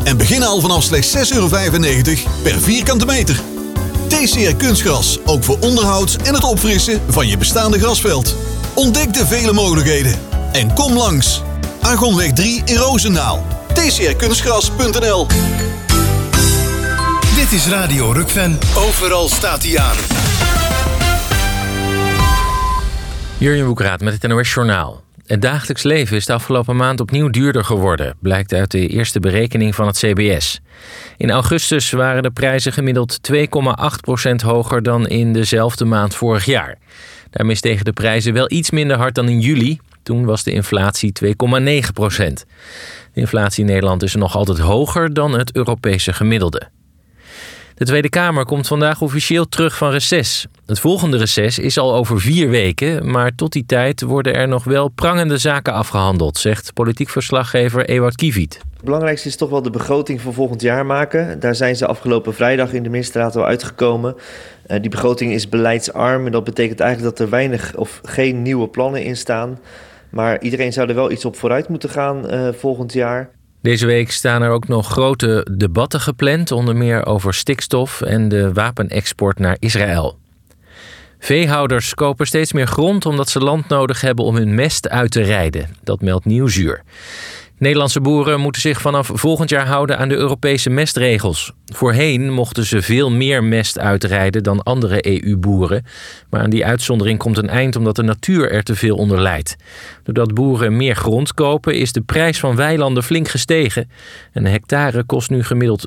en beginnen al vanaf slechts €6,95 per vierkante meter. TCR Kunstgras, ook voor onderhoud en het opfrissen van je bestaande grasveld. Ontdek de vele mogelijkheden en kom langs. Argonweg 3 in Roosendaal. tcrkunstgras.nl. Dit is Radio Rukven. Overal staat hij aan. Jurjen Boekraat met het NOS Journaal. Het dagelijks leven is de afgelopen maand opnieuw duurder geworden, blijkt uit de eerste berekening van het CBS. In augustus waren de prijzen gemiddeld 2,8% hoger dan in dezelfde maand vorig jaar. Daarmee stegen de prijzen wel iets minder hard dan in juli. Toen was de inflatie 2,9%. De inflatie in Nederland is nog altijd hoger dan het Europese gemiddelde. De Tweede Kamer komt vandaag officieel terug van reces. Het volgende reces is al over 4 weken... maar tot die tijd worden er nog wel prangende zaken afgehandeld... zegt politiek verslaggever Ewout Kiviet. Het belangrijkste is toch wel de begroting voor volgend jaar maken. Daar zijn ze afgelopen vrijdag in de ministerraad al uitgekomen. Die begroting is beleidsarm en dat betekent eigenlijk dat er weinig of geen nieuwe plannen in staan. Maar iedereen zou er wel iets op vooruit moeten gaan volgend jaar. Deze week staan er ook nog grote debatten gepland, onder meer over stikstof en de wapenexport naar Israël. Veehouders kopen steeds meer grond omdat ze land nodig hebben om hun mest uit te rijden. Dat meldt Nieuwsuur. Nederlandse boeren moeten zich vanaf volgend jaar houden aan de Europese mestregels. Voorheen mochten ze veel meer mest uitrijden dan andere EU-boeren. Maar aan die uitzondering komt een eind omdat de natuur er te veel onder lijdt. Doordat boeren meer grond kopen is de prijs van weilanden flink gestegen. Een hectare kost nu gemiddeld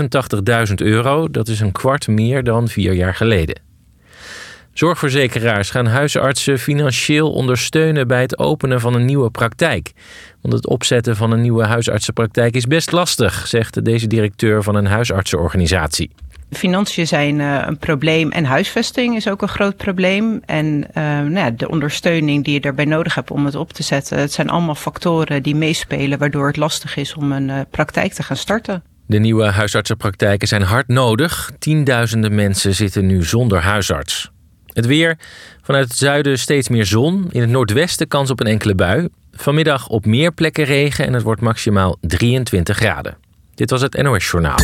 €85.000. Dat is een kwart meer dan 4 jaar geleden. Zorgverzekeraars gaan huisartsen financieel ondersteunen bij het openen van een nieuwe praktijk. Want het opzetten van een nieuwe huisartsenpraktijk is best lastig, zegt deze directeur van een huisartsenorganisatie. Financiën zijn een probleem en huisvesting is ook een groot probleem. En de ondersteuning die je daarbij nodig hebt om het op te zetten, het zijn allemaal factoren die meespelen waardoor het lastig is om een praktijk te gaan starten. De nieuwe huisartsenpraktijken zijn hard nodig. Tienduizenden mensen zitten nu zonder huisarts. Het weer. Vanuit het zuiden steeds meer zon. In het noordwesten kans op een enkele bui. Vanmiddag op meer plekken regen en het wordt maximaal 23 graden. Dit was het NOS Journaal.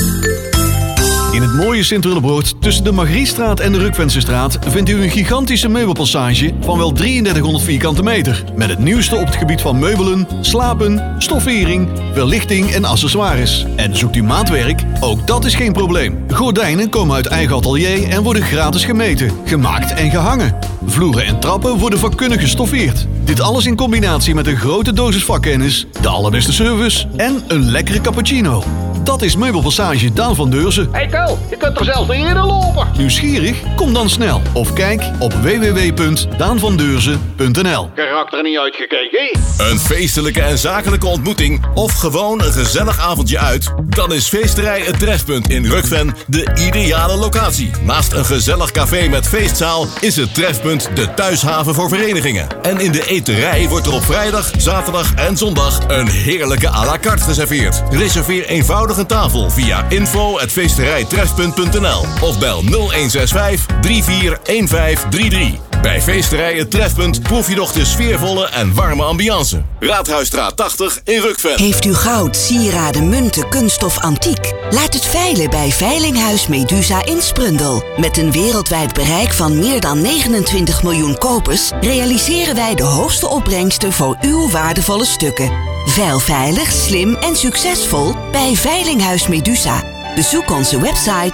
In het mooie Sint-Willebroord tussen de Margriestraat en de Rukvensestraat vindt u een gigantische meubelpassage van wel 3300 vierkante meter. Met het nieuwste op het gebied van meubelen, slapen, stoffering, verlichting en accessoires. En zoekt u maatwerk? Ook dat is geen probleem. Gordijnen komen uit eigen atelier en worden gratis gemeten, gemaakt en gehangen. Vloeren en trappen worden vakkundig gestoffeerd. Dit alles in combinatie met een grote dosis vakkennis, de allerbeste service en een lekkere cappuccino. Dat is Meubelpassage Daan van Deurzen. Hey Ko, je kunt toch zelfs niet eerder lopen? Nieuwsgierig? Kom dan snel of kijk op www.daanvandeurzen.nl. Karakter niet uitgekeken. Een feestelijke en zakelijke ontmoeting of gewoon een gezellig avondje uit? Dan is Feesterij Het Trefpunt in Rukven de ideale locatie. Naast een gezellig café met feestzaal is het Trefpunt de thuishaven voor verenigingen. En in de eterij wordt er op vrijdag, zaterdag en zondag een heerlijke à la carte geserveerd. Reserveer eenvoudig een tafel via info@feesterijtrefpunt.nl of bel 0165 341533. Bij Feesterij Het Trefpunt proef je nog de sfeervolle en warme ambiance. Raadhuisstraat 80 in Rukven. Heeft u goud, sieraden, munten, kunst of antiek? Laat het veilen bij Veilinghuis Medusa in Sprundel. Met een wereldwijd bereik van meer dan 29 miljoen kopers realiseren wij de hoogste opbrengsten voor uw waardevolle stukken. Veil veilig, slim en succesvol bij Veilinghuis Medusa. Bezoek onze website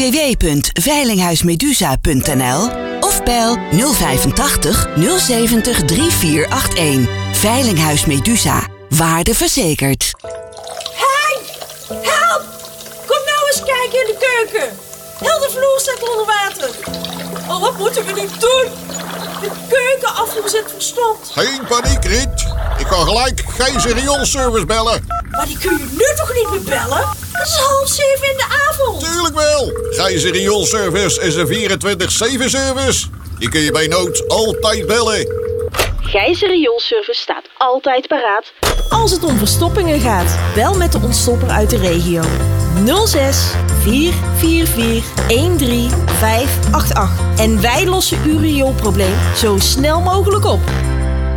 www.veilinghuismedusa.nl of bel 085 070 3481. Veilinghuis Medusa. Waarde verzekerd. Hey! Help! Kom nou eens kijken in de keuken. Heel de vloer staat onder water. Oh, wat moeten we nu doen? De keukenafvoer zit verstopt. Geen paniek, Riet. Ik kan gelijk Gijzer Rioolservice bellen. Maar die kun je nu toch niet meer bellen? Het is 6:30 in de avond. Tuurlijk wel. Gijzer Rioolservice is een 24/7 service. Die kun je bij nood altijd bellen. Gijzer Rioolservice staat altijd paraat. Als het om verstoppingen gaat, bel met de ontstopper uit de regio. 06 444 13588. En wij lossen uw rioolprobleem zo snel mogelijk op.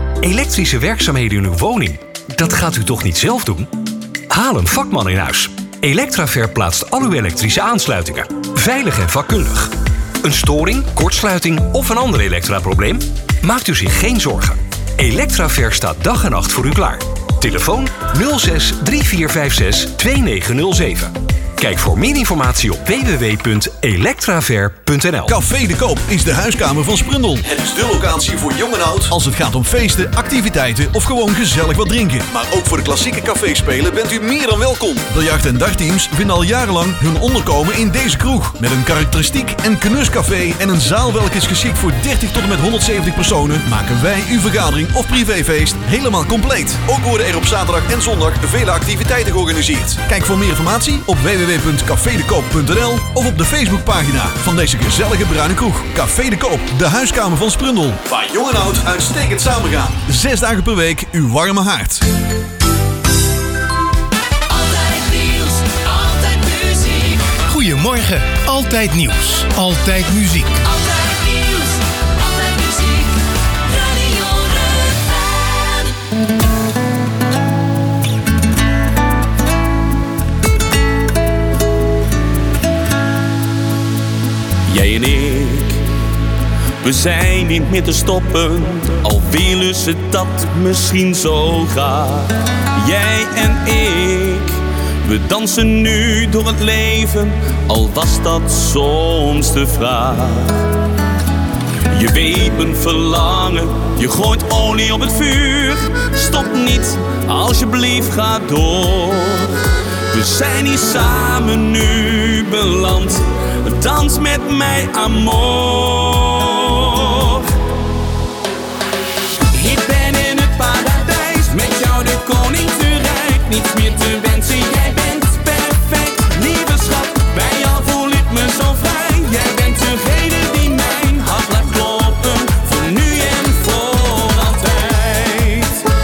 Elektrische werkzaamheden in uw woning, dat gaat u toch niet zelf doen? Haal een vakman in huis. Electraver plaatst al uw elektrische aansluitingen. Veilig en vakkundig. Een storing, kortsluiting of een ander elektraprobleem? Maakt u zich geen zorgen. Electraver staat dag en nacht voor u klaar. Telefoon 06 3456 2907. Kijk voor meer informatie op www.electraver.nl. Café de Koop is de huiskamer van Sprundel. Het is de locatie voor jong en oud als het gaat om feesten, activiteiten of gewoon gezellig wat drinken. Maar ook voor de klassieke caféspelen bent u meer dan welkom. De jacht- en dagteams vinden al jarenlang hun onderkomen in deze kroeg. Met een karakteristiek en knuscafé en een zaal welke is geschikt voor 30 tot en met 170 personen, maken wij uw vergadering of privéfeest helemaal compleet. Ook worden er op zaterdag en zondag vele activiteiten georganiseerd. Kijk voor meer informatie op www.cafedekoop.nl of op de Facebookpagina van deze gezellige bruine kroeg. Café de Koop, de huiskamer van Sprundel. Waar jong en oud uitstekend samengaan. 6 dagen per week uw warme haard. Altijd nieuws, altijd muziek. Goedemorgen, altijd nieuws, altijd muziek. Altijd nieuws, altijd muziek. Radio Rukven. Jij en ik, we zijn niet meer te stoppen, al willen ze dat misschien zo graag. Jij en ik, we dansen nu door het leven, al was dat soms de vraag. Je weet mijn verlangen, je gooit olie op het vuur. Stop niet, alsjeblieft ga door. We zijn hier samen nu beland. Dans met mij, amor. Ik ben in het paradijs, met jou de koning te rijk. Niets meer te wensen, jij bent perfect, lieve schat. Bij jou voel ik me zo vrij. Jij bent degene die mijn hart laat kloppen, voor nu en voor altijd.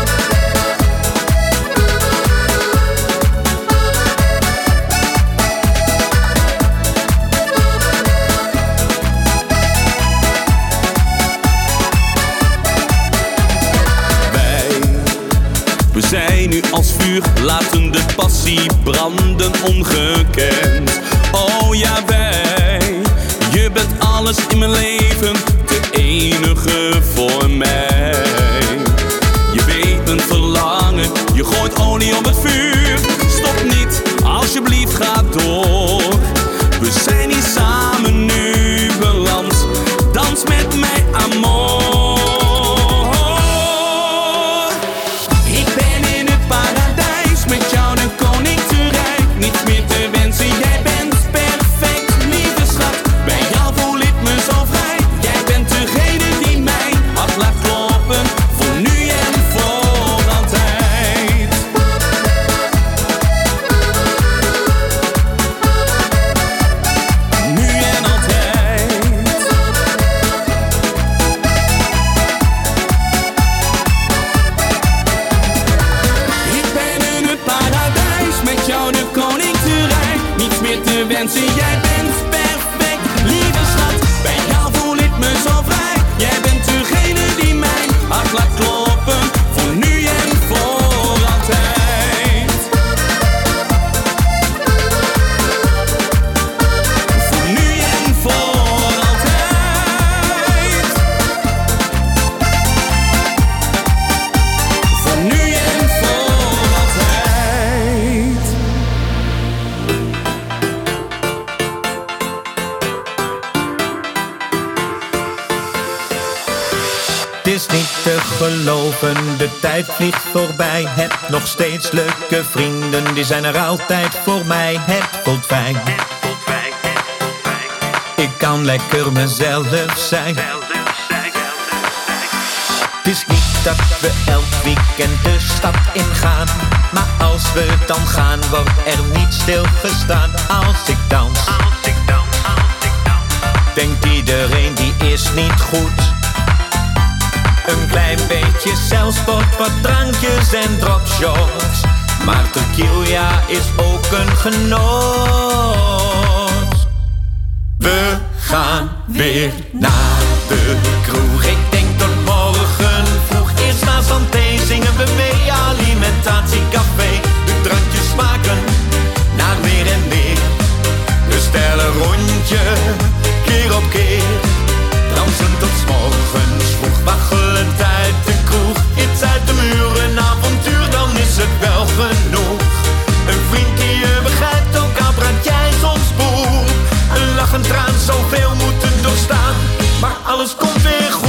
We zijn nu als vuur, laten de passie branden ongekend. Oh ja, wij, je bent alles in mijn leven, de enige voor mij. Je weet mijn verlangen, je gooit olie op het vuur. Stop niet, alsjeblieft ga door. We zijn hier samen nu beland, dans met mij, amor. Niets meer te wensen, jij bent perfect, lieve schat. Bij jou voel ik me zo vrij. Jij bent degene die mijn hart laat kloppen, voor nu en voor altijd. Nu en altijd. Ik ben in het paradijs, met jou de koning te rijk. Niets meer te wensen, jij bent perfect, lieve schat. Bij jou voel ik me zo vrij. Jij bent degene die mijn hart laat kloppen, voor nu en voor altijd. Voor nu en voor altijd. Voor nu en voor altijd. Het is niet te geloven, de tijd vliegt voorbij. Heb nog steeds leuke vrienden, die zijn er altijd voor mij. Het voelt fijn, ik kan lekker mezelf zijn. Het is niet dat we elk weekend de stad ingaan, maar als we dan gaan, wordt er niet stilgestaan. Als ik dans, denkt iedereen die is niet goed. Een klein beetje zelfsport, wat drankjes en dropshots, maar tequila is ook een genot. We gaan weer naar de kroeg. Ik denk tot morgen vroeg. Eerst na Santé zingen we mee. Alimentatiecafé, de drankjes smaken naar meer. alles komt weer goed.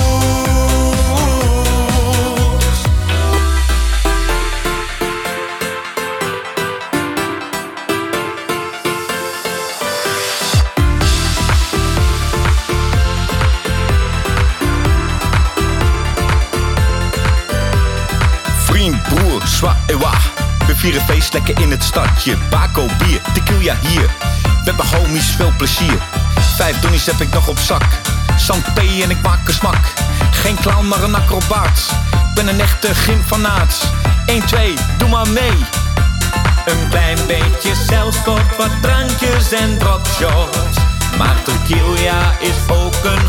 Vriend, broer, zwa en wa. We vieren feest lekker in het stadje. Bako, bier, tequila hier. We hebben homies, veel plezier. 5 donnies heb ik nog op zak. Santé en ik maak een smak. Geen clown, maar een acrobaat. Ik ben een echte gymfanaat. 1, 2, doe maar mee. Een klein beetje zelfsport, wat drankjes en dropshots. Maar tequila is ook een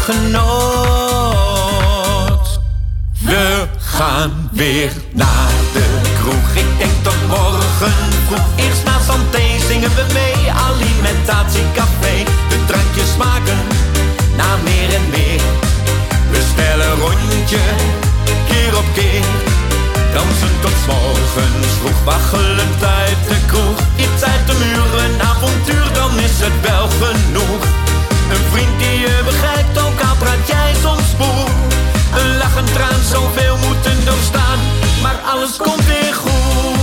genot. We gaan weer naar de kroeg. Ik denk tot morgen vroeg. Eerst na Santé zingen we mee. Alimentatiecafé. De drankjes smaken naar meer en meer. We snellen een rondje, keer op keer. Dansen tot 's morgens vroeg. Waggelend uit de kroeg. Iets uit de muur, een avontuur, dan is het wel genoeg. Een vriend die je begrijpt, ook al praat jij soms boer. Een lach, een traan, zoveel moeten doorstaan. Maar alles komt weer goed.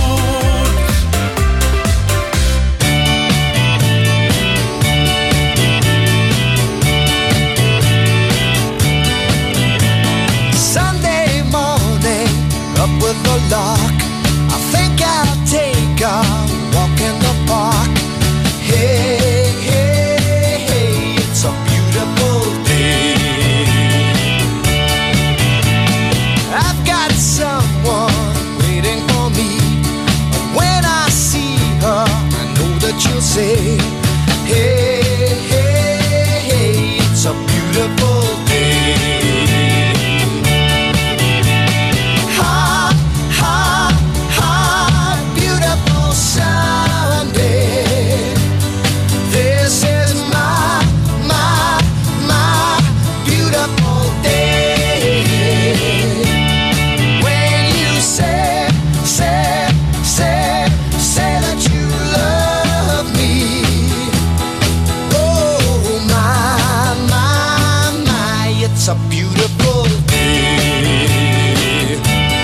Sunday morning, up with the lark. I think I'll take a walk in the park. Hey, hey, hey, it's a beautiful day. I've got someone waiting for me. When I see her, I know that you'll say, hey, hey, hey, it's a beautiful day. Ha, ha, ha, beautiful Sunday. This is my beautiful day. When you say that you love me. Oh my, it's a beautiful day.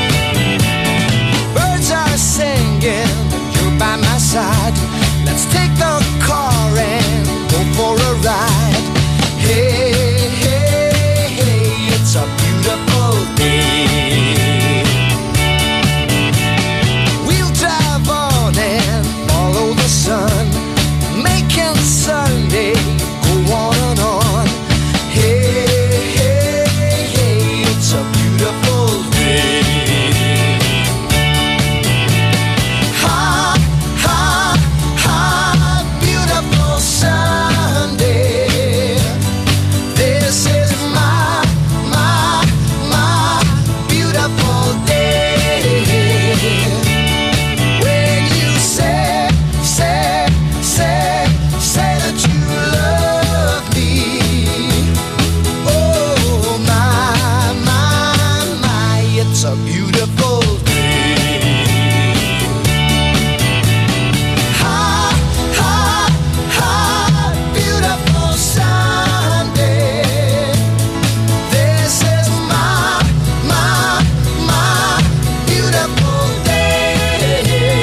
Birds are singing and you're by my side. Let's take the car and go for a ride. Hey, hey, hey, it's a beautiful day. We'll drive on and follow the sun, making Sunday go on and on. Hey, hey, hey, it's a beautiful day. Ha, ha, ha, beautiful Sunday. This is my beautiful day. When you say that you love me. Oh my, it's a beautiful day. Ha, ha, ha, beautiful Sunday. This is my beautiful day.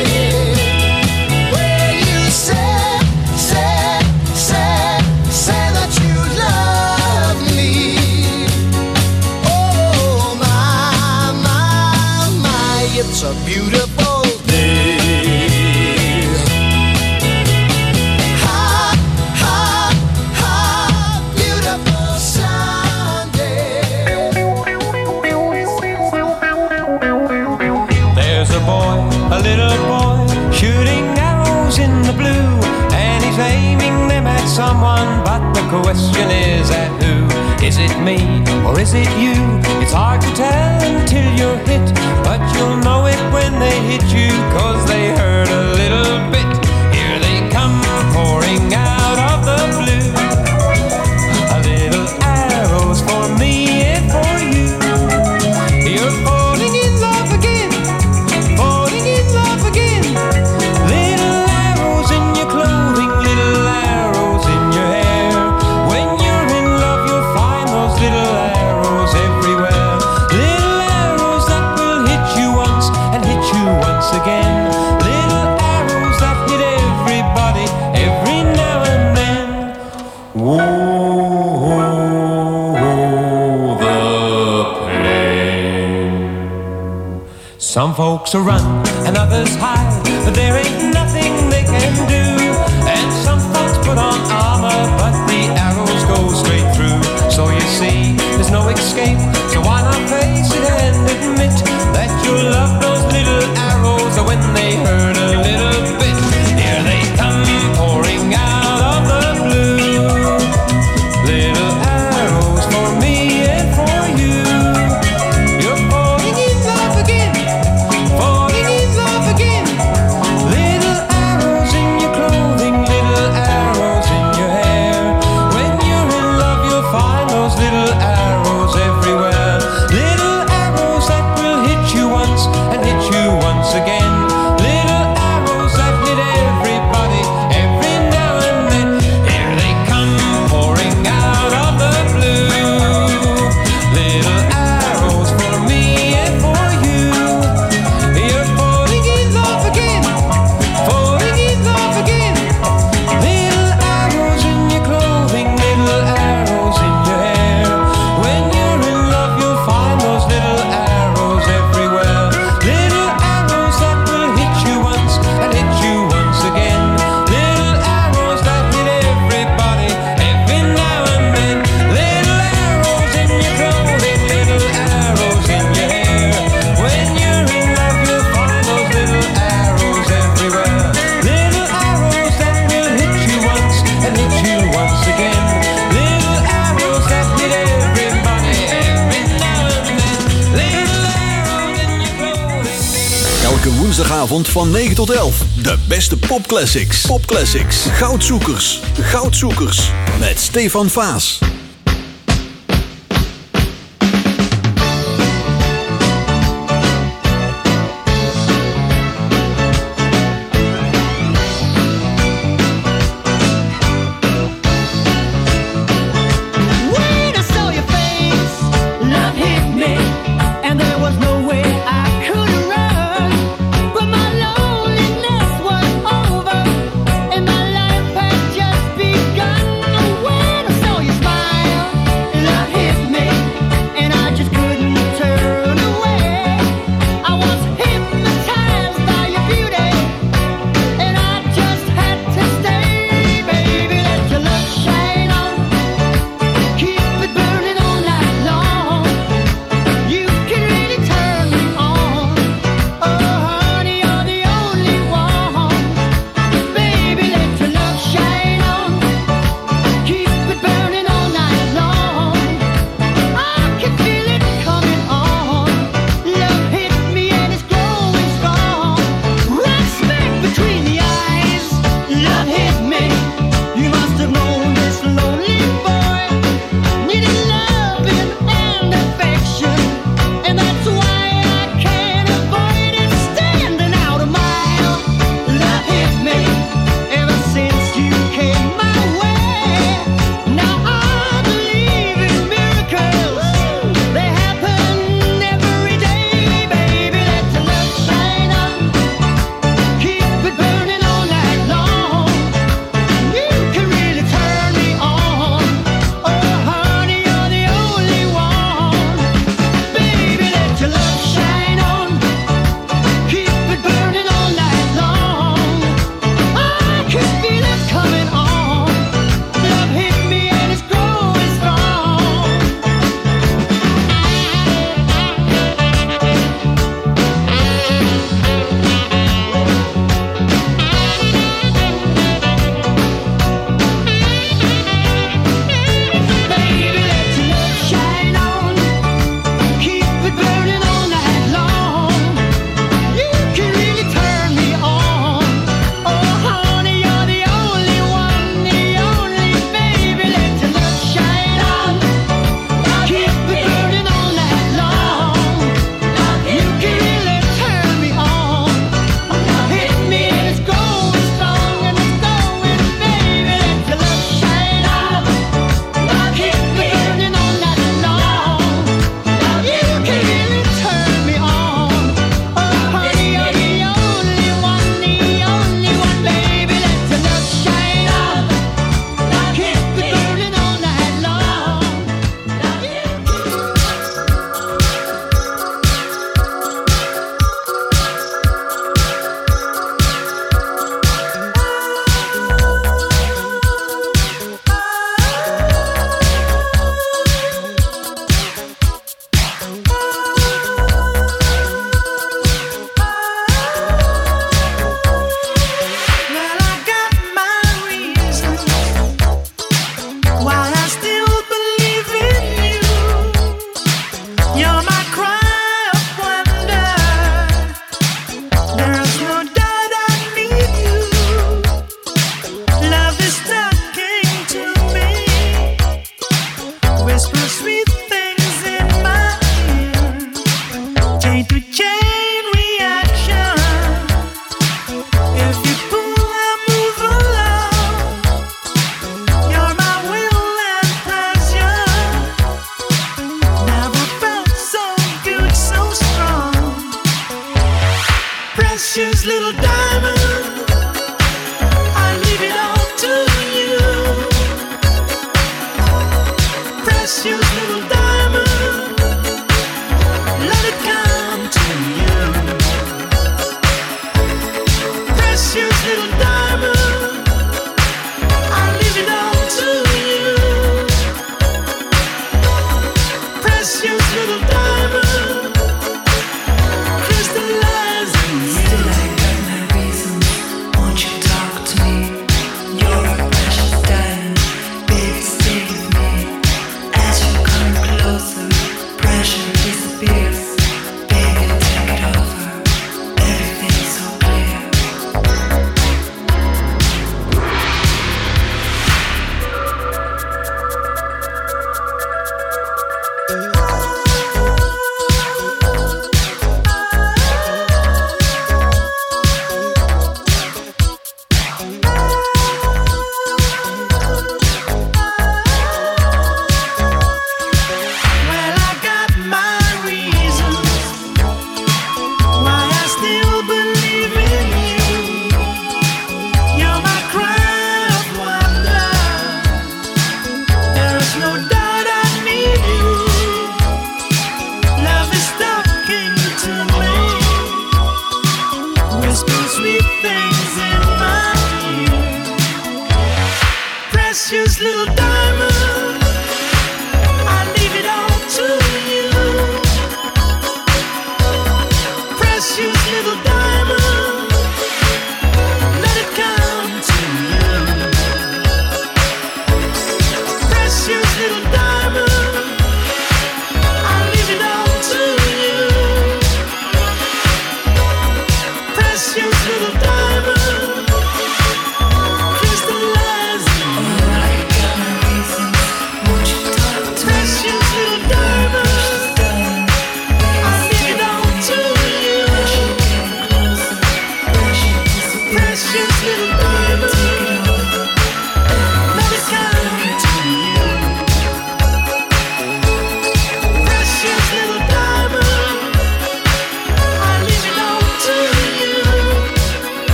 When you say that you love me. Oh my, it's a beautiful day. Ha, ha, ha, beautiful Sunday. There's a boy, a little boy, shooting arrows in the blue, and he's aiming them at someone, but the question is at who? Is it me or is it you? It's hard to tell until you're hit, but you'll know it when they hit you, 'cause they hurt a little bit. Here they come pouring out of the blue. A little arrows for me and for you. You're falling in love again, falling in love again. Little arrows in your clothing, little arrows in your hair. When you're in love, you'll find those little Some folks will run and others hide, but there ain't nothing they can do. And some folks put on armor, but the arrows go straight through. So you see, there's no escape, so why not face it and admit that you love those little arrows when they hurt a little bit. Here they come pouring out of the blue, little arrows for me and for you. You're falling in love again, falling in love again. Little arrows in your clothing, little arrows in your hair. When you're in love you'll find those little arrows everywhere. Little arrows that will hit you once and hit you once again. Little arrows that hit everybody every now and then. Here they come pouring out of the blue, little arrows for me and for you. You're falling in love again, falling in love again. Little arrows in your clothing, little arrows in your hair. When you're in love you'll find those little arrows everywhere. Little arrows that will hit you once and hit you once again. Little arrows that hit everybody every now and then. Little arrows in your clothing, little arrows in your hair. When you're in love you'll find those little arrows everywhere. Little arrows that will hit you once and hit you once again. Little arrows that hit everybody every now and then. Little arrows in your clothing. Elke woensdagavond van 9 tot 11. De beste popclassics. Popclassics. Goudzoekers. Goudzoekers. Met Stefan Vaas. When I saw your face, love hit me, and there was no way I could run. But my loneliness was over, and my life had just begun. When I saw you smile.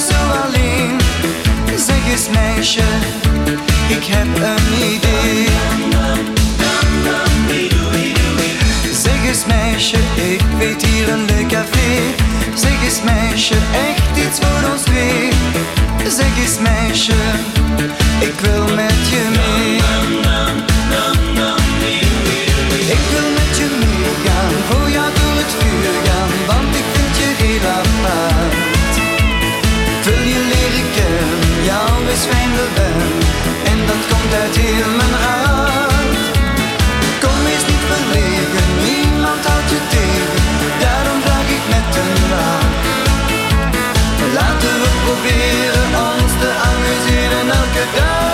zo alleen. Zeg eens meisje, ik heb een idee. Zeg eens meisje, ik weet hier een leuk café. Zeg eens meisje, echt iets voor ons twee. Zeg eens meisje, ik wil met je mee. Ik wil met je meegaan, voor jou door het vuur gaan, want ik vind je heel apart. Wil je leren kennen, jou is fijn ben, en dat komt uit heel mijn hart. Kom eens niet verlegen, niemand houdt je tegen, daarom vraag ik met een laag. Laten we proberen ons te amuseren elke dag.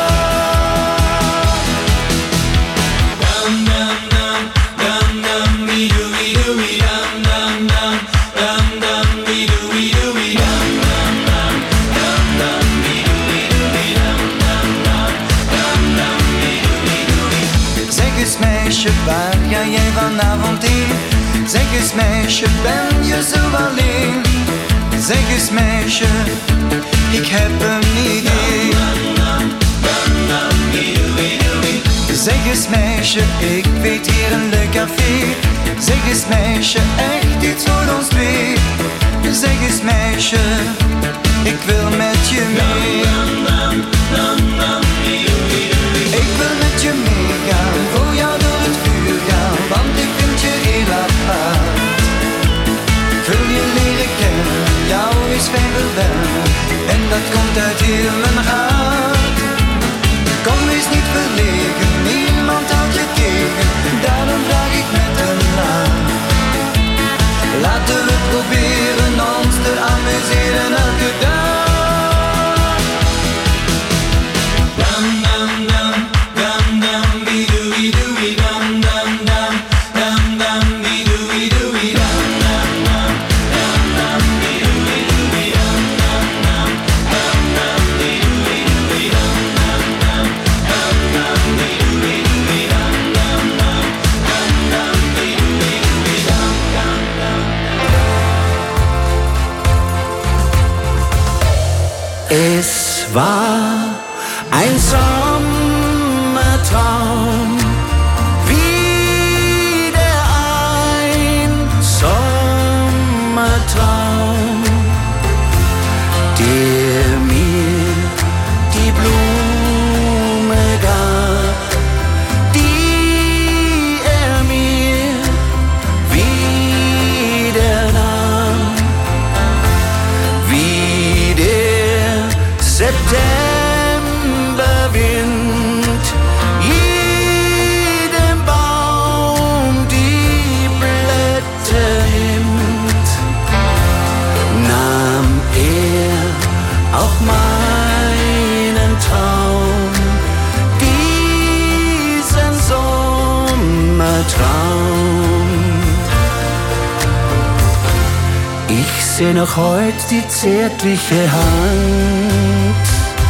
Zeg eens meisje, waar ga jij vanavond heen? Zeg eens meisje, ben je zo alleen? Zeg eens meisje, ik heb een idee. Zeg eens meisje, ik weet hier een leuk café. Zeg eens meisje, echt iets voor ons twee. Zeg eens meisje, ik wil met je mee. Ik wil met je meegaan, voor jou door het vuur gaan, want ik vind je heel apart. Wil je leren kennen, jou is fijn wel, en dat komt uit heel mijn hart. Kom eens niet verlegen, niemand houdt je tegen, daarom vraag ik met een laag. Laten we proberen ons te amuseren elke dag. Es war ein Sommertraum, wieder ein Sommertraum, der mir die Blume gab, die mir wieder nahm, wie der Septemberwind jedem Baum die Blätter nimmt, nahm auch meinen Traum, diesen Sommertraum. Ich seh noch heut die zärtliche Hand.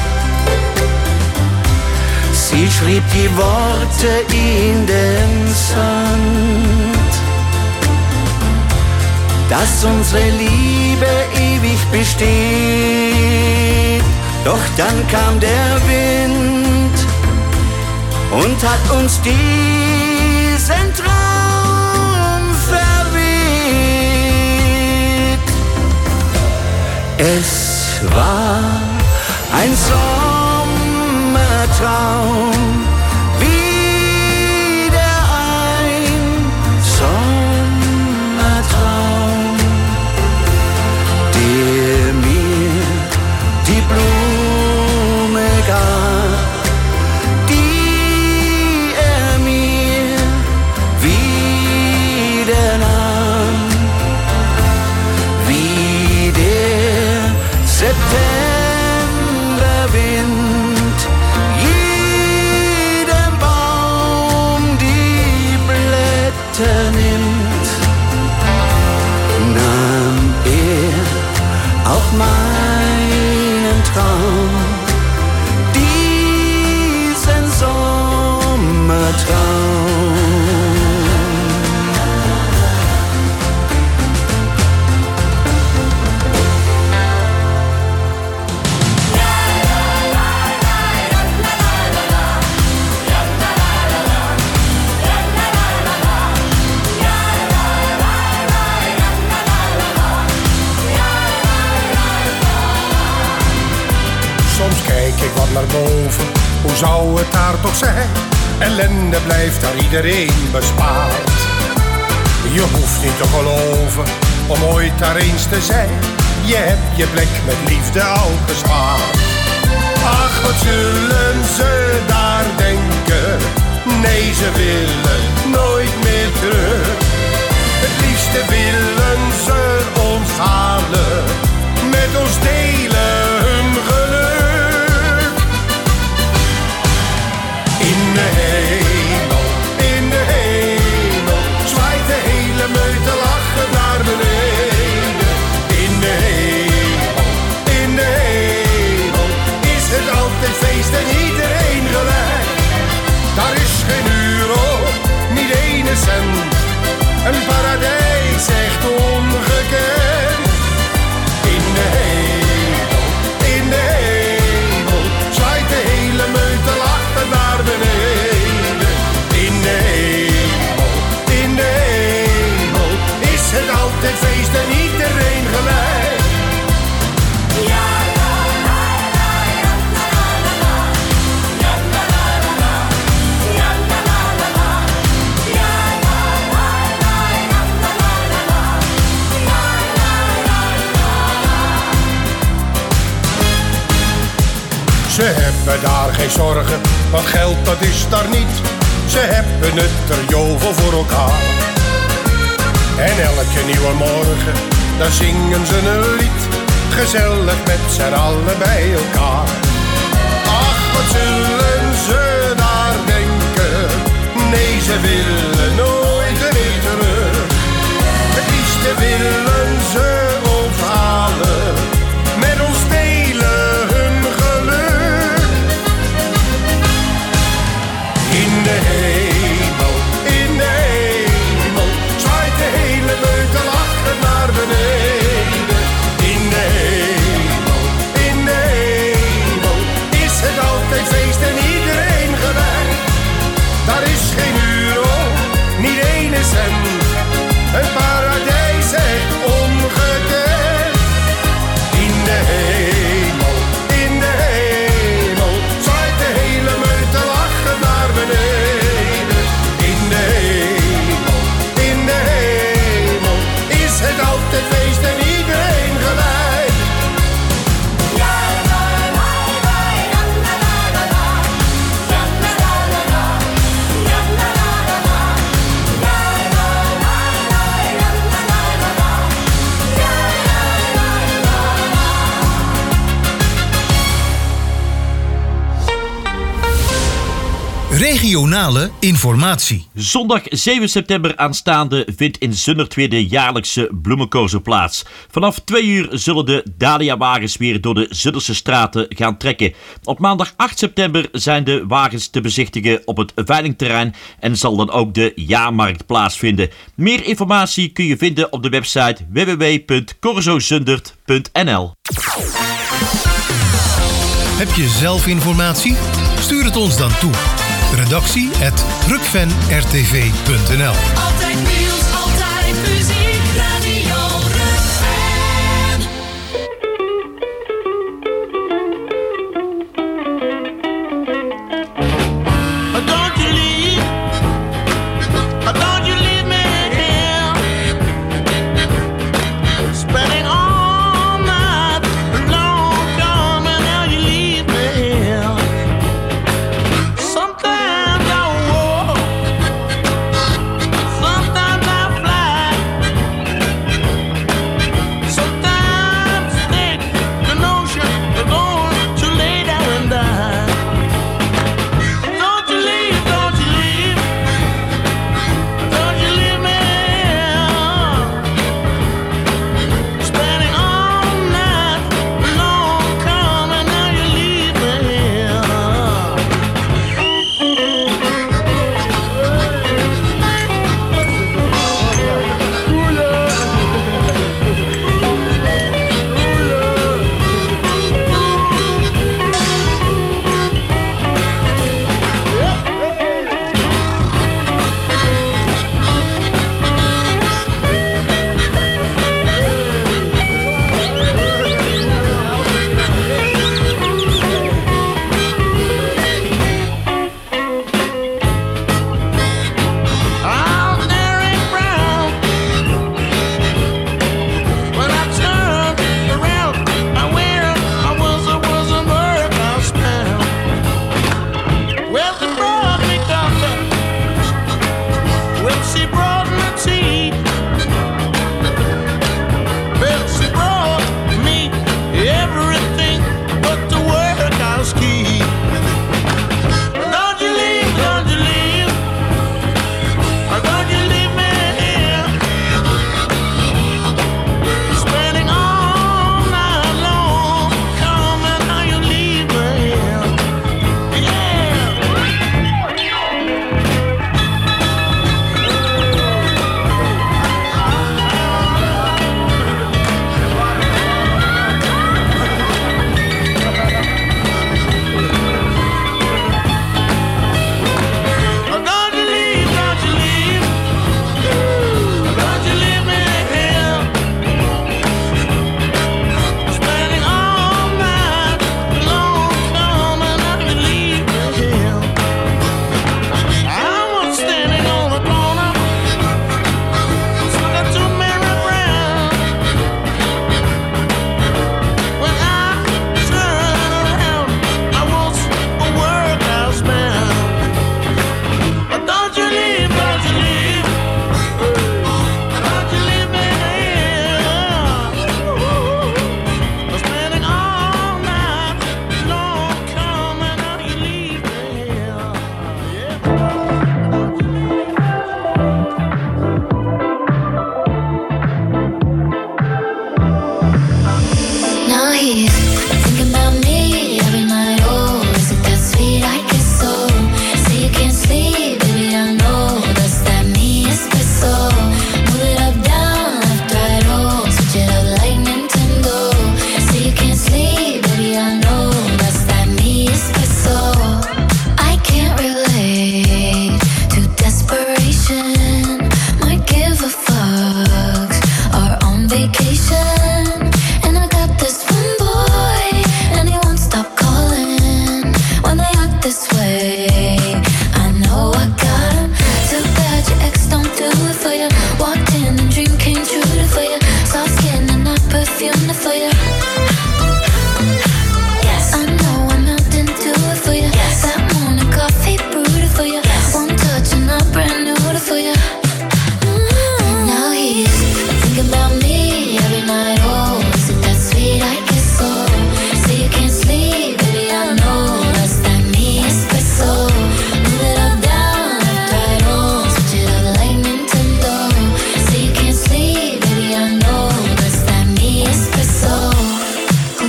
Sie schrieb die Worte in den Sand, dass unsere Liebe ewig besteht. Doch dann kam der Wind und hat uns diesen Traum verweht. Es war ein Sommertraum, wieder ein Sommertraum, der mir die Blume gab, die mir wieder nahm, wie der Septemberwind jedem Baum die Blätter nimmt, nahm auch meinen Traum, diesen Sommertraum. Soms kijk ik wat naar boven, hoe zou het daar toch zijn? Ellende blijft daar iedereen bespaard. Je hoeft niet te geloven om ooit daar eens te zijn. Je hebt je plek met liefde al gespaard. Ach, wat zullen ze daar denken? Nee, ze willen nooit meer terug. Het liefste willen ze ons halen, met ons delen hun geluk. In de hemel, zwaait de hele meute lachen naar beneden. In de hemel, is het altijd feest en iedereen gelijk. Daar is geen euro, niet ene cent, een paradijs echt ongekend. In de hemel, zwaait de hele meute lachen naar beneden. In de hemel, is het altijd feest en iedereen gelijk. Ja. Ze hebben daar geen zorgen, want geld dat is daar niet. Ze hebben het er jovel voor elkaar. En elke nieuwe morgen, dan zingen ze een lied. Gezellig met z'n allen bij elkaar. Ach, wat zullen ze daar denken? Nee, ze willen nooit weer terug. Het liefste willen ze ons halen, met ons delen hun geluk. In de hemel, zwaait de hele meute lachen naar beneden. In de hemel, is het altijd feest en iedereen gelijk. Daar is geen euro, niet ene cent, een paradijs echt ongekend. In de hemel, zwaait de hele meute lachen naar beneden. In de hemel, is het altijd feest en iedereen gelijk. Regionale informatie. Zondag 7 september aanstaande vindt in Zundert weer de jaarlijkse bloemenkozen plaats. Vanaf 2 uur zullen de dahliawagens weer door de Zunderse straten gaan trekken. Op maandag 8 september zijn de wagens te bezichtigen op het veilingterrein en zal dan ook de jaarmarkt plaatsvinden. Meer informatie kun je vinden op de website www.corzozundert.nl. Heb je zelf informatie? Stuur het ons dan toe. redactie@rukvenrtv.nl. Altijd nieuws, altijd muziek, Radio Rukven. Don't you leave me here, spending all night alone, and now you leave me here. Sometimes I walk, sometimes I fly.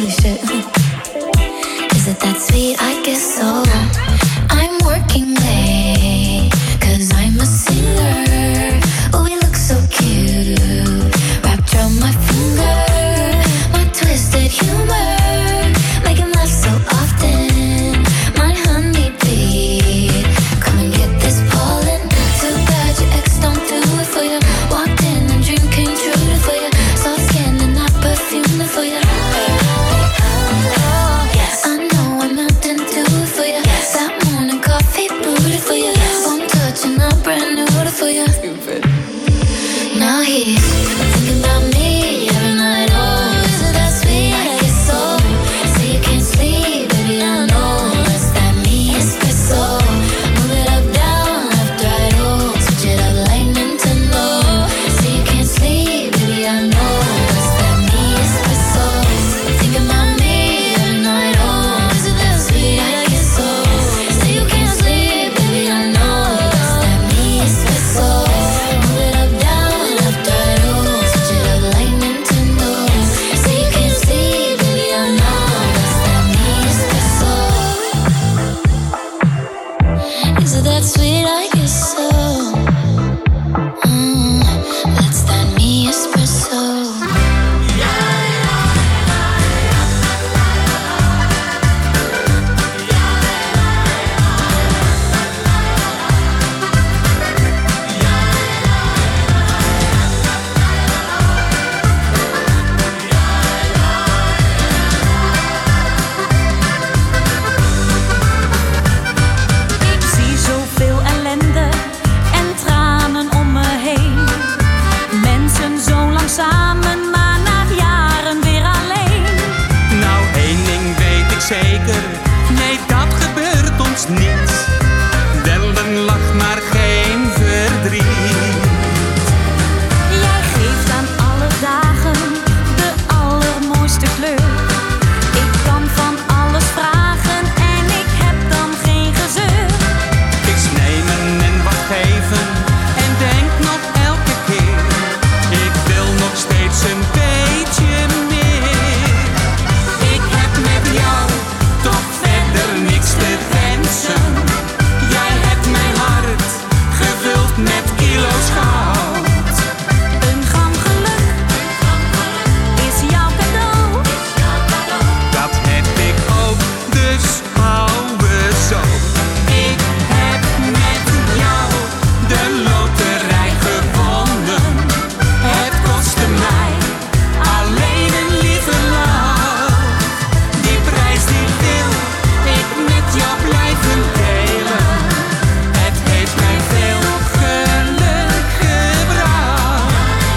holy shit. Is it that sweet? I guess so. I'm working late, 'cause I'm a singer. Oh, we look so cute, wrapped around my finger. My twisted humor, make him laugh so often. My honeybee, come and get this pollen. Too bad your ex don't do it for you. Walked in and dream came true for you. Soft skin and not perfume for you. Yes, I know I'm out and do it for you. That morning coffee brewed it for you. One touch and I'm brand new for you. Now he's thinking about me every night. Oh, is it that sweet? I guess so. Say you can't sleep, baby, I know. That's that me espresso. Move it up, down, left, right, oh. Switch it up like Nintendo. Say you can't sleep, baby, I know. That's that me espresso. Thinking about me every night. Oh, is it that sweet? I guess so. Say you can't sleep, baby, I know. That's that me espresso. Move it up, down, left, right, oh. Switch it up like Nintendo. Say you can't sleep, baby, I know. That's that me espresso. Is it that sweet? I guess so. That's that me espresso. Ik zie zoveel ellende en tranen om me heen. Mensen zo lang samen, maar na jaren weer alleen. Nou, één ding weet ik zeker, nee, dat gebeurt ons niet. Wel een lach, maar geen verdriet. Jij geeft aan alle dagen de allermooiste kleur. Ik kan van alles vragen en ik heb dan geen gezeur. Is nemen en wat geven en denk nog elke keer. Ik wil nog steeds een beetje meer. Ik heb met jou toch verder niks te wensen. Jij hebt mijn hart gevuld met kilo's goud. Een gram geluk is jouw cadeau. Dat heb ik ook, dus hou we zo. Ik heb met jou de loterij gewonnen. Het kostte mij alleen een lieve lach. Die prijs die wil ik met jou blijven delen. Het heeft mij veel geluk gebracht.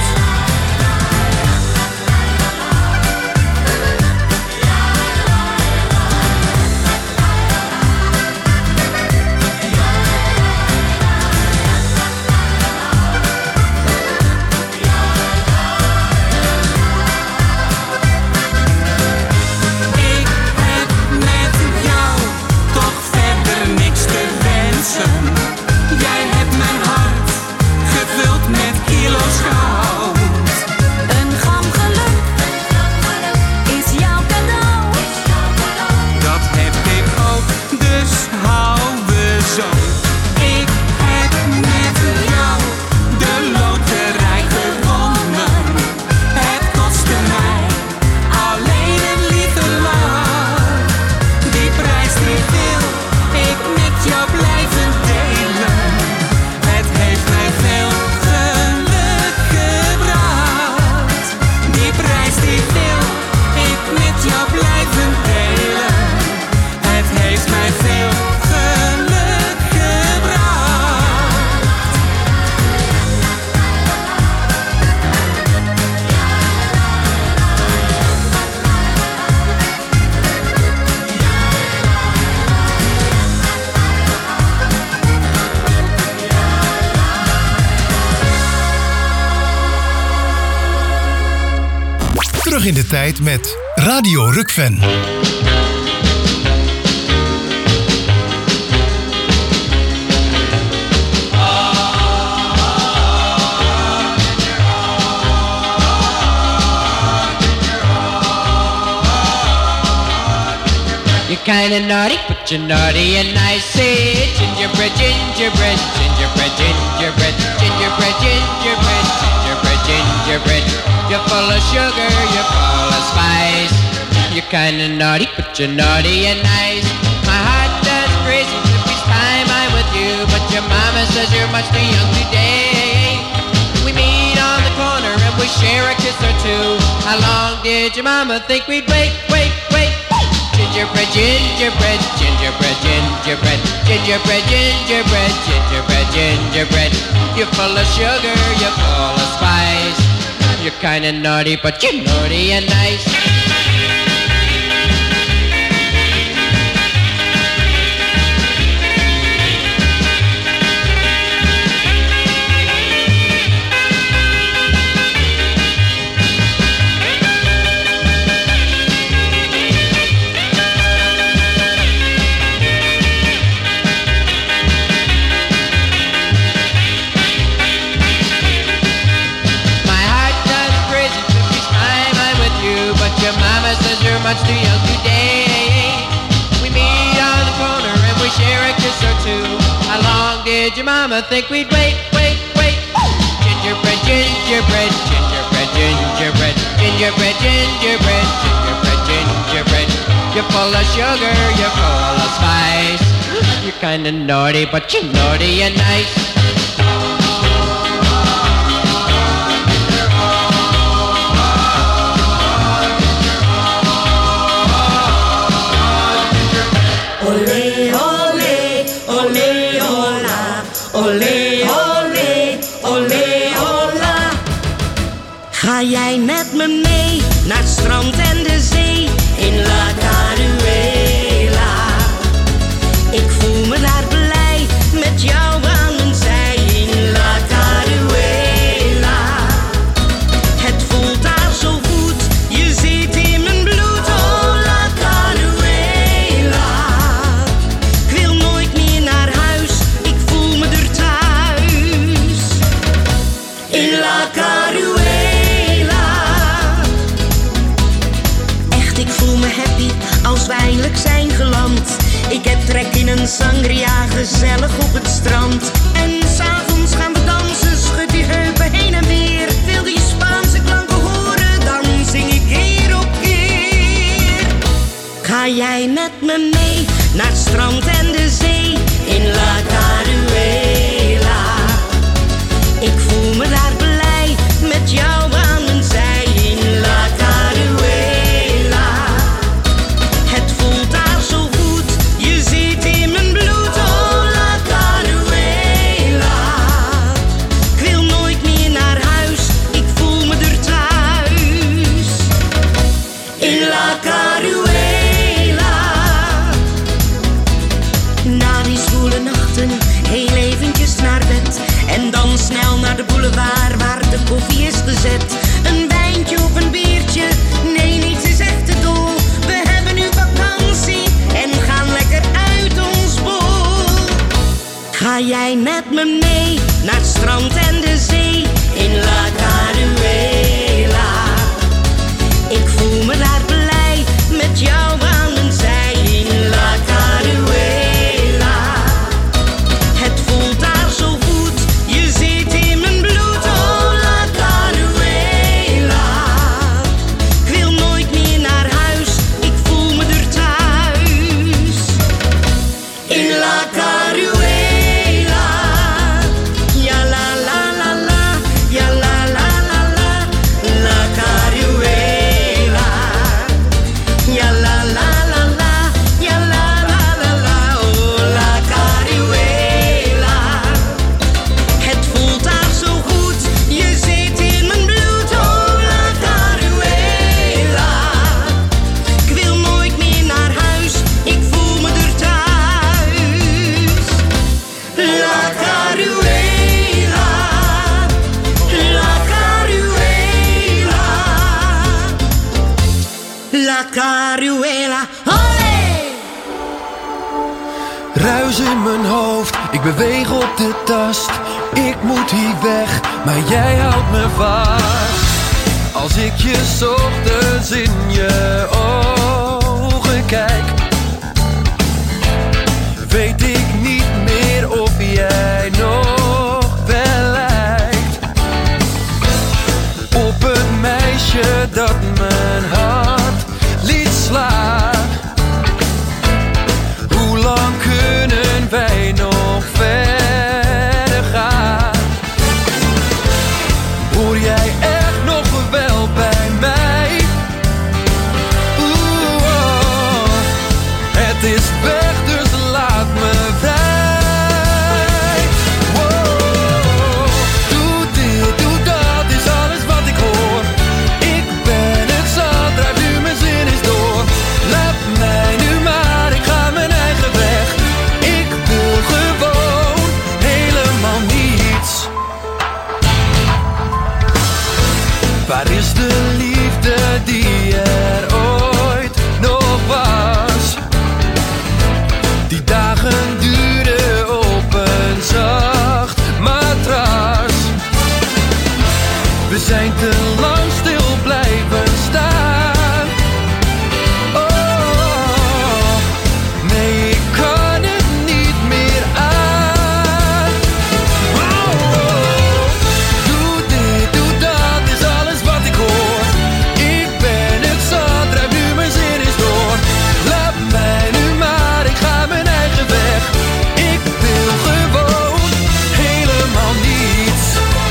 Ik heb met jou toch verder niks te wensen. Jij hebt mijn hart gevuld met kilo's goud. Een gram geluk is jouw cadeau. Dat heb ik ook, dus hou we zo. Ik heb met jou de loterij gewonnen. Het kostte mij alleen een lieve lach. Die prijs die wil ik met jou blijven delen. Het heeft mij veel geluk gebracht. Die prijs die wil ik met jou blijven delen. Het heeft mij veel geluk gebracht. Terug in de tijd met Radio Rukven. You're kinda naughty, but you're naughty and nice. Say gingerbread, gingerbread, gingerbread, gingerbread, gingerbread, gingerbread, gingerbread, gingerbread. You're full of sugar, you're full of spice. You're kinda naughty, but you're naughty and nice. My heart does crazy each time I'm with you, but your mama says you're much too young today. We meet on the corner and we share a kiss or two. How long did your mama think we'd wait? Gingerbread, gingerbread, gingerbread, gingerbread, gingerbread, gingerbread, gingerbread, gingerbread. You're full of sugar, you're full of spice. You're kinda naughty, but you're naughty and nice. Your mama says you're much too young today. We meet on the corner and we share a kiss or two. How long did your mama think we'd wait? Gingerbread, gingerbread, gingerbread, gingerbread, gingerbread, gingerbread, gingerbread, gingerbread. You're full of sugar, you're full of spice. You're kinda naughty, but you're naughty and nice. Ga jij met me mee naar het strand en de zee in La Caruela? Ik voel me daar blij met jou aan mijn zij in La Caruela. Het voelt daar zo goed, je zit in mijn bloed, oh La Caruela. Ik wil nooit meer naar huis, ik voel me er thuis in La Caruela. Ik voel me happy als we eindelijk zijn geland. Ik heb trek in een sangria, gezellig op het strand. En s'avonds gaan we dansen, schud die heupen heen en weer. Wil die Spaanse klanken horen, dan zing ik keer op keer. Ga jij met me mee naar het strand en de zee in La Caruela? Ik voel me daar blij met jou aan mijn zij in La Caruela. En dan snel naar de boulevard waar de koffie is gezet. Een wijntje of een biertje, nee niets is echt te dol. We hebben nu vakantie en gaan lekker uit ons bol. Ga jij met me mee naar het strand en de zee in La Caruela? Ik voel me daar blij met jou aan mijn zij in La Caruela. Het voelt daar zo goed, je zit in mijn bloed, oh La Caruela. Ik wil nooit meer naar huis, ik voel me er thuis in La Caruela. Ja la la la la, ja la la la la, La Caruela. Ja la la la la, ja la la la la, oh La Caruela. Het voelt daar zo goed, je zit in mijn bloed, oh La Caruela. Ik wil nooit meer naar huis, ik voel me er thuis. La Caruela, La Caruela, La Caruela, olé! Ruis in mijn hoofd, ik beweeg op de tast. Ik moet hier weg, maar jij houdt me vast. Als ik je 's ochtends in je ogen kijk, het is weg, dus laat me vrij. Wow, doe dit, doe dat, is alles wat ik hoor. Ik ben het zat, drijf nu, mijn zin is door. Laat mij nu maar, ik ga mijn eigen weg. Ik wil gewoon helemaal niets. Waar is de liefde die er ooit nog was? Die dagen duurden op een zacht matras. We zijn te lang stil blijven staan. Oh, nee, ik kan het niet meer aan. Oh, doe dit, doe dat, is alles wat ik hoor. Ik ben het zat, drijf nu, mijn zin is door. Laat mij nu maar, ik ga mijn eigen weg. Ik wil gewoon helemaal niets.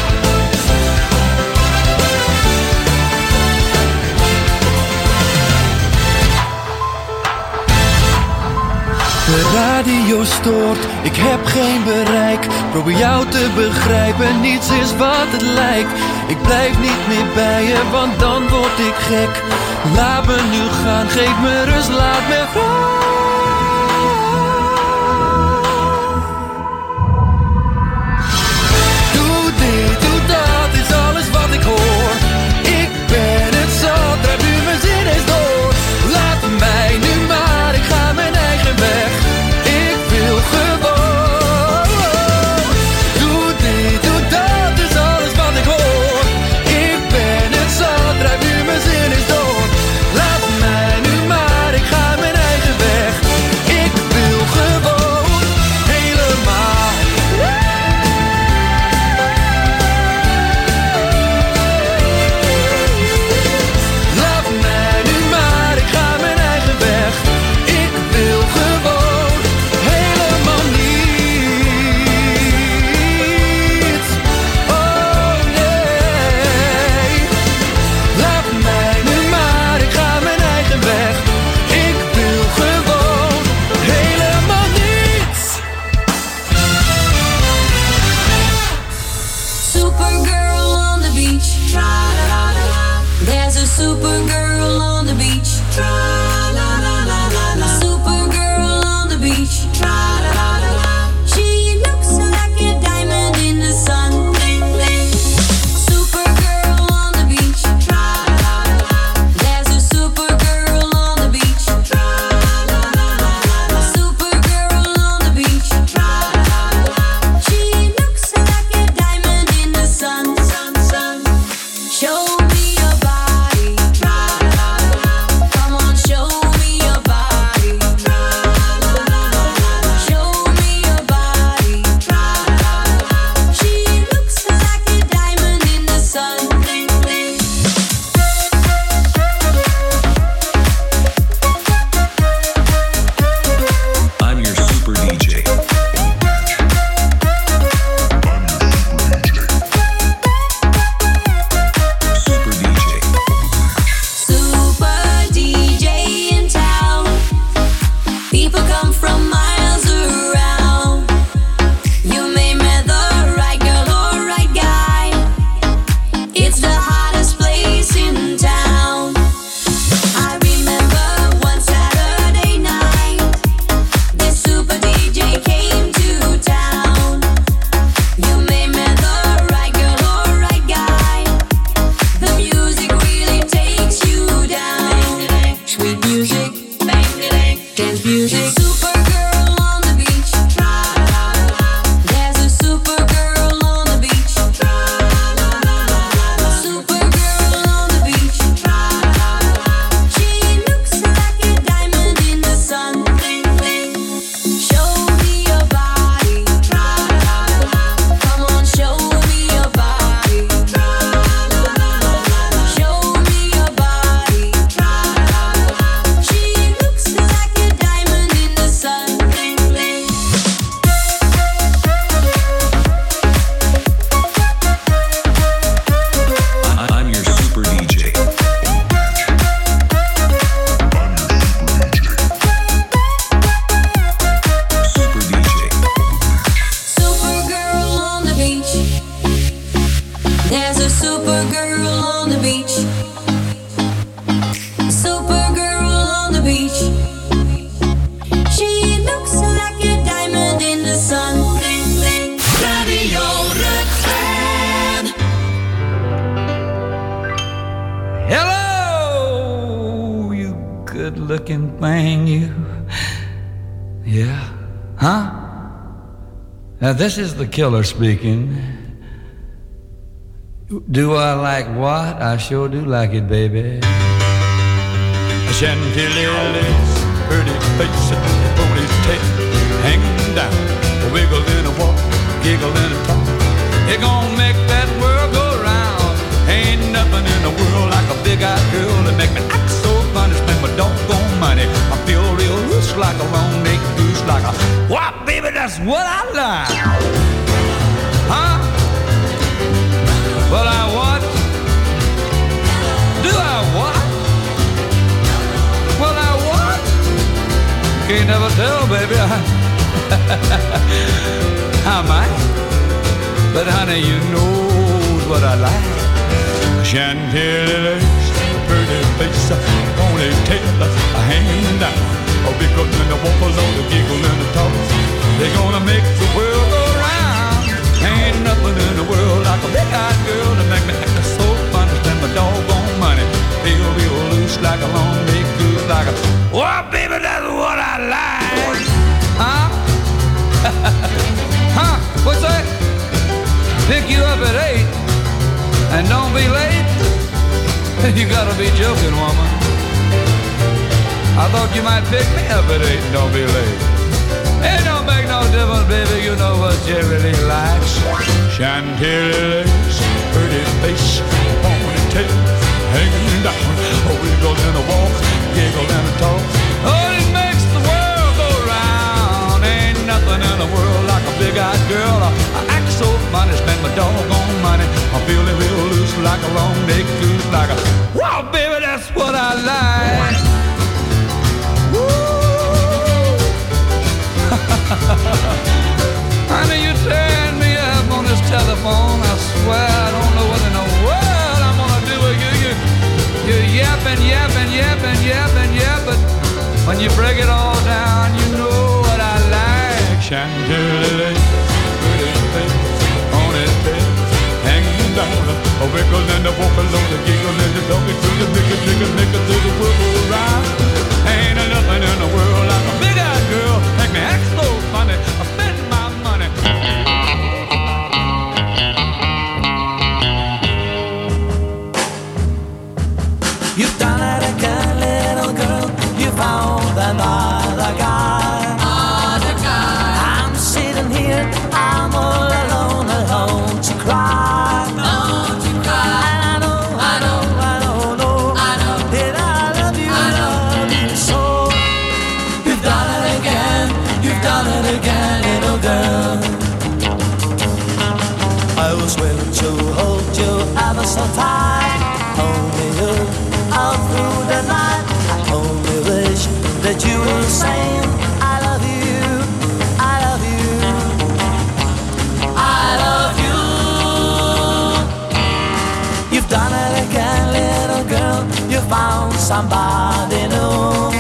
De radio stoort, ik heb geen bereik. Probeer jou te begrijpen, niets is wat het lijkt. Ik blijf niet meer bij je, want dan word ik gek. Laat me nu gaan, geef me rust, laat me vrij. Doe dit, doe dat, is alles wat ik hoor. Ik ben het zat, drijf nu, mijn zin is door. Laat mij nu maar, ik ga mijn eigen weg. Ik wil gewoon. Doe dit, doe dat, is alles wat ik hoor. Ik ben het zat, drijf nu, mijn zin is door. Laat mij nu maar, ik ga mijn eigen weg. Ik wil gewoon helemaal. Laat mij nu maar, ik ga mijn eigen weg. Ik wil gewoon helemaal niets. Oh nee. Laat mij nu maar, ik ga mijn eigen weg. Ik wil gewoon helemaal niets. Supergirl on the beach. There's a supergirl on the beach. Supergirl on the beach. She looks like a diamond in the sun. Supergirl on the beach. There's a supergirl on the beach. Supergirl on the beach. She looks like a diamond in the sun. Show me your body. Come on, show me your body. Show me your body. She looks like a diamond in the sun. I'm your super DJ. Super DJ. Super DJ in town. People come from miles around. You may met the right girl or right guy. It's the hottest place in town. I remember one Saturday night, this super DJ came to town. You may met the right girl or right guy. The music really takes you down. Sweet music, dance music. Supergirl on the beach. There's a supergirl on the beach. Supergirl on the beach. She looks like a diamond in the sun. Show me your body. Come on, show me your body. Show me your body. She looks like a diamond in the thing you... Yeah? Huh? Now this is the killer speaking. Do I like what? I sure do like it, baby. Chantilly's pretty face, ponytail hanging down, wiggle in a walk, giggle in a talk. It gon' make that world go round. Ain't nothing in the world like a big-eyed girl that make me act so funny, spend my doggone money. I feel real loose like a long-necked goose, like a why, baby, that's what I like. Huh? Well, I what? Do I what? Well, I what? Can't never tell, baby. I might, but honey, you knows what I like. Chantilly lace, pretty face, ponytail hanging down. Oh, because in the walkers on the giggle and the talk, they gonna make the world go round. Ain't nothing in the world like a big-eyed girl to make me act so funny, spend my doggone money. Feel real loose like a long-necked goose, like a oh, baby, that's what I like. Huh? Huh? What's that? Pick you up at 8 and don't be late. You gotta be joking, woman. I thought you might pick me up at 8 and don't be late. It don't make no difference, baby. You know what you really likes. Chantilly lace, pretty face, ponytail hanging down. Oh, wiggle and a walk, giggle and a talk. Oh, it makes the world go round. Ain't nothing in the world like a big-eyed girl. I act so funny, spend my doggone money. I'm feeling real loose like a long-necked goose, like a wow, baby, that's what I like. Woo! Honey, you turn me up on this telephone. I swear I don't know what in the world I'm gonna do with you. You're yapping, but when you break it all down, you know what I like. Chantilly lace, pretty face, ponytail hanging down. A wiggle and a walk along, the giggle and the doggy to the nigga to the world around. Ain't nothing in the world like a big-eyed girl. Make me act so funny, I spend my money. You've done it again, little girl. You found another guy. I'm sitting here, I'm all alone to cry. And I know that I love you so. You've done it again, little girl. I was willing to hold you ever so tight. Only you, all through the night. I only wish that you were saying I love you, I love you, I love you. You've done it again, little girl. You found somebody new.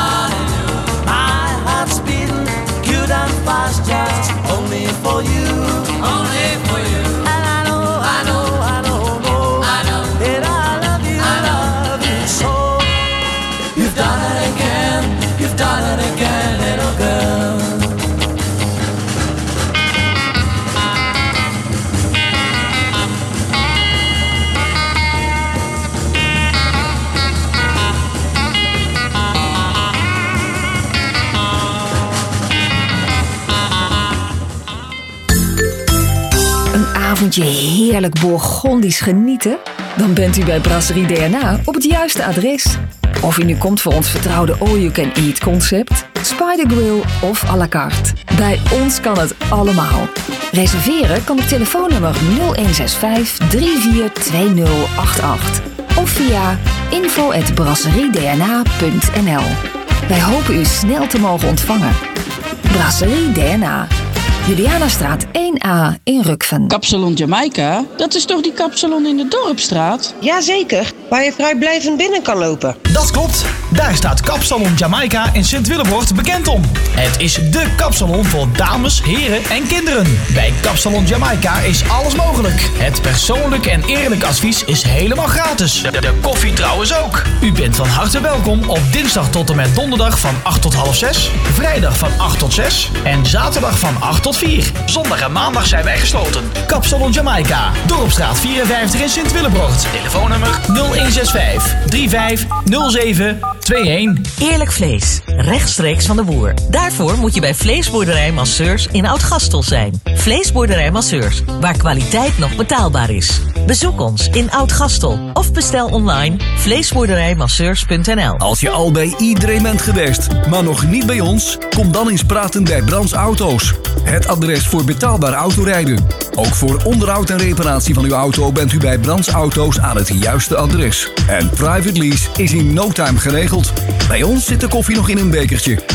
My heart's beating cute and fast, just only for you, only for you. And I know that I love you so. You've done it again, little girl. Avondje heerlijk Bourgondisch genieten? Dan bent u bij Brasserie DNA op het juiste adres. Of u nu komt voor ons vertrouwde all-you-can-eat concept, Spider Grill of à la carte. Bij ons kan het allemaal. Reserveren kan op telefoonnummer 0165 342088 of via info@brasseriedna.nl. Wij hopen u snel te mogen ontvangen. Brasserie DNA. Julianastraat 1A in Rukven. Kapsalon Jamaica? Dat is toch die kapsalon in de Dorpstraat? Jazeker. waar je vrijblijvend binnen kan lopen. Dat klopt. Daar staat Kapsalon Jamaica in Sint-Willebroort bekend om. Het is dé kapsalon voor dames, heren en kinderen. Bij Kapsalon Jamaica is alles mogelijk. Het persoonlijk en eerlijk advies is helemaal gratis. De koffie trouwens ook. U bent van harte welkom op dinsdag tot en met donderdag van 8 tot half 6, vrijdag van 8 tot 6 en zaterdag van 8 tot 4. Zondag en maandag zijn wij gesloten. Kapsalon Jamaica, Dorpstraat 54 in Sint-Willebroort. Telefoonnummer 0165 3507 21. Eerlijk vlees, rechtstreeks van de boer. Daarvoor moet je bij Vleesboerderij Masseurs in Oud-Gastel zijn. Vleesboerderij Masseurs, waar kwaliteit nog betaalbaar is. Bezoek ons in Oud-Gastel of bestel online vleesboerderijmasseurs.nl. Als je al bij iedereen bent geweest, maar nog niet bij ons, kom dan eens praten bij Brands Auto's. Het adres voor betaalbaar autorijden. Ook voor onderhoud en reparatie van uw auto bent u bij Brands Auto's aan het juiste adres. En private lease is in no time geregeld. Bij ons zit de koffie nog in een bekertje.